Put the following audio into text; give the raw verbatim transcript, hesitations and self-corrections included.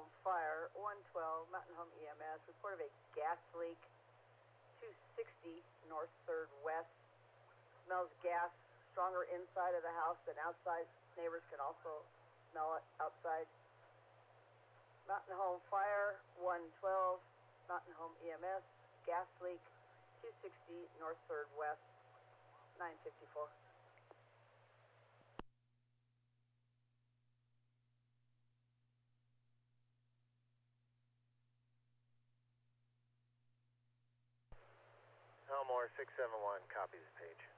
Home Fire, one twelve, Mountain Home E M S, report of a gas leak, two sixty North third West. Smells gas stronger inside of the house than outside. Neighbors can also smell it outside. Mountain Home Fire, one twelve, Mountain Home E M S, gas leak, two sixty North third West, nine fifty-four. Elmore six seven one, copies page.